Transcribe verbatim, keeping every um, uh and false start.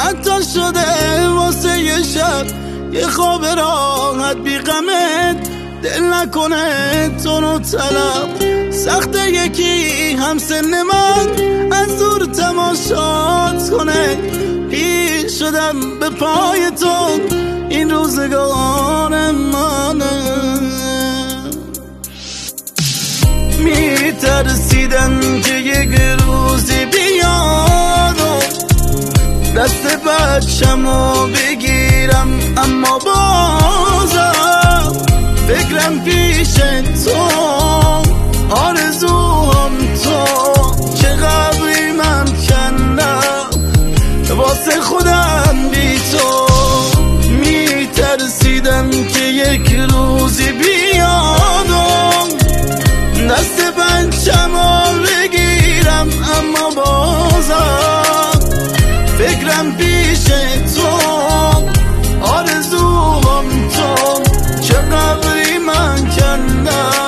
حتی شده واسه یه شب یه خواب راحت بی غمت، دل نکنه تو رو طلب. سخته یکی هم سن من از دور تماشات کنه. پیر شدم به پای تو، این روزگار منه. میترسیدم که یک روزی بیاد و دست بچه‌مو بگیرم، اما بازم فکرم پیش تو، آرزوام تو. چه قبری من کندم واسه خودم بی تو. میترسیدم که یک روزی بیاد و دست بچه‌مو بگیرم، اما بازم فکرم پیش تو، آرزوام تو. چه قبری من کندم